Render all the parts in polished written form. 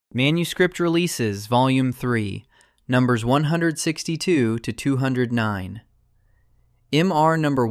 Manuscript Releases, Volume 3, Numbers 162 to 209. MR Number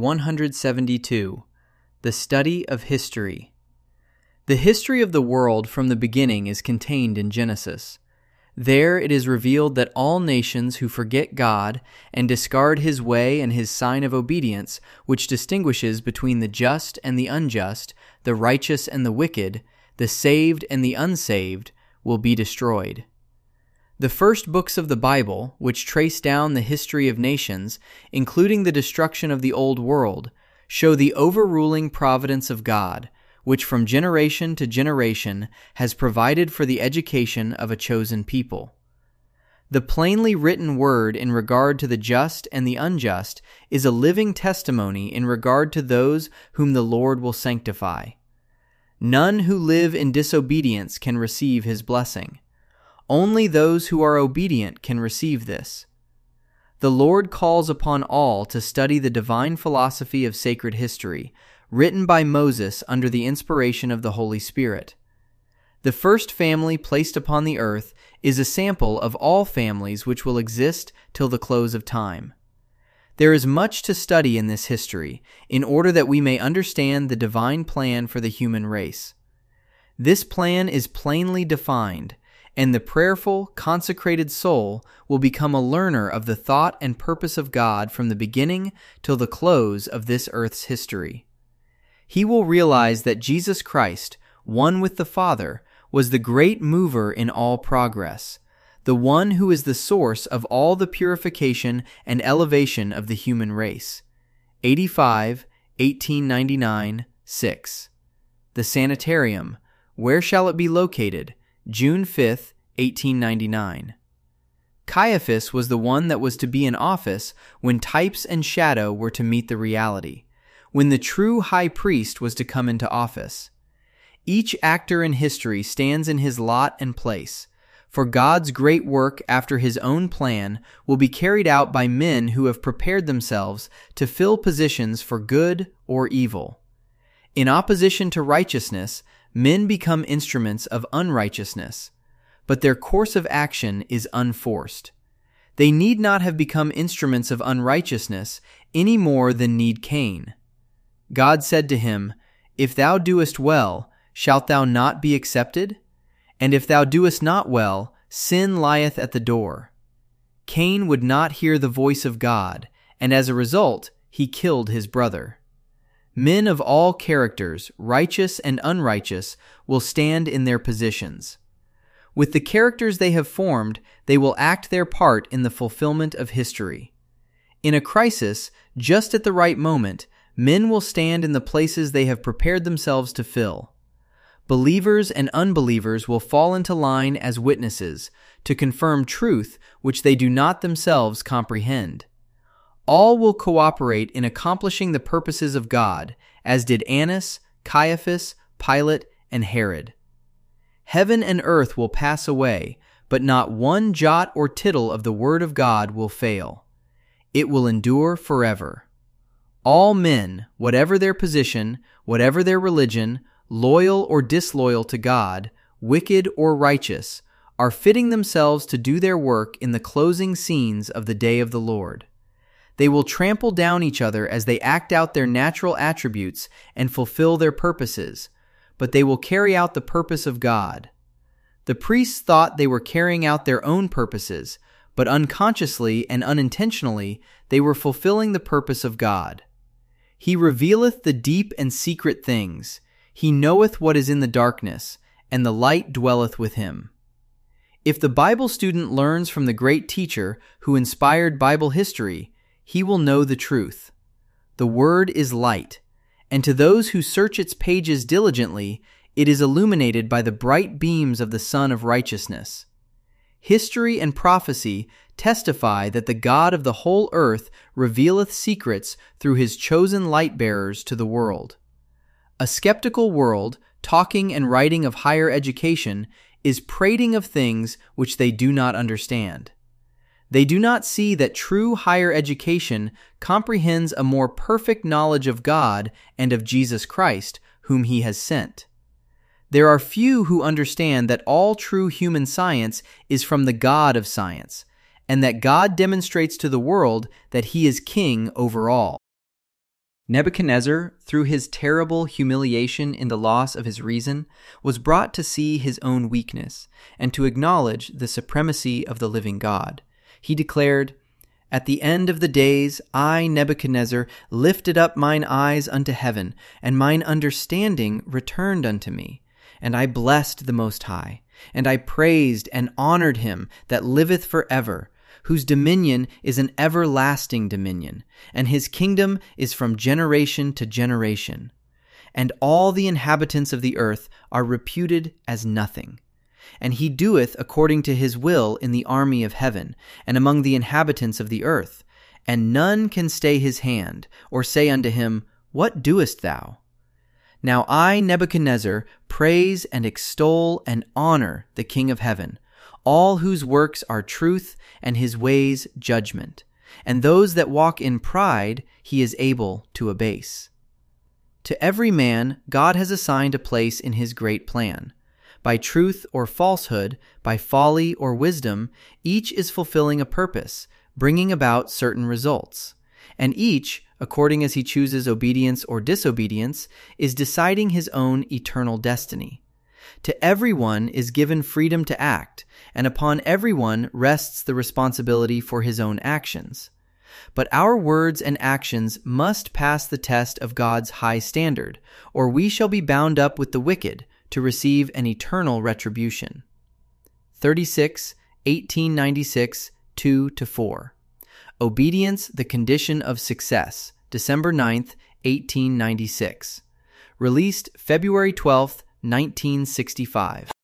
172, The Study of History. The history of the world from the beginning is contained in Genesis. There it is revealed that all nations who forget God and discard His way and His sign of obedience, which distinguishes between the just and the unjust, the righteous and the wicked, the saved and the unsaved, will be destroyed. The first books of the Bible, which trace down the history of nations, including the destruction of the old world, show the overruling providence of God, which from generation to generation has provided for the education of a chosen people. The plainly written word in regard to the just and the unjust is a living testimony in regard to those whom the Lord will sanctify. None who live in disobedience can receive His blessing. Only those who are obedient can receive this. The Lord calls upon all to study the divine philosophy of sacred history, written by Moses under the inspiration of the Holy Spirit. The first family placed upon the earth is a sample of all families which will exist till the close of time. There is much to study in this history, in order that we may understand the divine plan for the human race. This plan is plainly defined, and the prayerful, consecrated soul will become a learner of the thought and purpose of God from the beginning till the close of this earth's history. He will realize that Jesus Christ, one with the Father, was the great mover in all progress, the one who is the source of all the purification and elevation of the human race. 85, 1899, 6. The Sanitarium. Where shall it be located? June 5, 1899. Caiaphas was the one that was to be in office when types and shadow were to meet the reality, when the true high priest was to come into office. Each actor in history stands in his lot and place, for God's great work after His own plan will be carried out by men who have prepared themselves to fill positions for good or evil. In opposition to righteousness, men become instruments of unrighteousness, but their course of action is unforced. They need not have become instruments of unrighteousness any more than need Cain. God said to him, "If thou doest well, shalt thou not be accepted? And if thou doest not well, sin lieth at the door." Cain would not hear the voice of God, and as a result, he killed his brother. Men of all characters, righteous and unrighteous, will stand in their positions. With the characters they have formed, they will act their part in the fulfillment of history. In a crisis, just at the right moment, men will stand in the places they have prepared themselves to fill. Believers and unbelievers will fall into line as witnesses to confirm truth which they do not themselves comprehend. All will cooperate in accomplishing the purposes of God, as did Annas, Caiaphas, Pilate, and Herod. Heaven and earth will pass away, but not one jot or tittle of the Word of God will fail. It will endure forever. All men, whatever their position, whatever their religion, loyal or disloyal to God, wicked or righteous, are fitting themselves to do their work in the closing scenes of the day of the Lord. They will trample down each other as they act out their natural attributes and fulfill their purposes, but they will carry out the purpose of God. The priests thought they were carrying out their own purposes, but unconsciously and unintentionally they were fulfilling the purpose of God. He revealeth the deep and secret things. He knoweth what is in the darkness, and the light dwelleth with him. If the Bible student learns from the great teacher who inspired Bible history, he will know the truth. The Word is light, and to those who search its pages diligently, it is illuminated by the bright beams of the Sun of Righteousness. History and prophecy testify that the God of the whole earth revealeth secrets through His chosen light-bearers to the world. A skeptical world, talking and writing of higher education, is prating of things which they do not understand. They do not see that true higher education comprehends a more perfect knowledge of God and of Jesus Christ, whom He has sent. There are few who understand that all true human science is from the God of science, and that God demonstrates to the world that he is king over all. Nebuchadnezzar, through his terrible humiliation in the loss of his reason, was brought to see his own weakness and to acknowledge the supremacy of the living God. He declared, "At the end of the days, I, Nebuchadnezzar, lifted up mine eyes unto heaven, and mine understanding returned unto me. And I blessed the Most High, and I praised and honored him that liveth forever, whose dominion is an everlasting dominion, and his kingdom is from generation to generation. And all the inhabitants of the earth are reputed as nothing. And he doeth according to his will in the army of heaven, and among the inhabitants of the earth. And none can stay his hand, or say unto him, What doest thou? Now I, Nebuchadnezzar, praise and extol and honor the King of heaven, all whose works are truth and his ways judgment, and those that walk in pride he is able to abase. To every man God has assigned a place in his great plan. By truth or falsehood, by folly or wisdom, each is fulfilling a purpose, bringing about certain results. And each, according as he chooses obedience or disobedience, is deciding his own eternal destiny. To everyone is given freedom to act, and upon everyone rests the responsibility for his own actions. But our words and actions must pass the test of God's high standard, or we shall be bound up with the wicked to receive an eternal retribution. 36, 1896, 2-4. Obedience, the Condition of Success, December 9th, 1896. Released February 12th, 1965.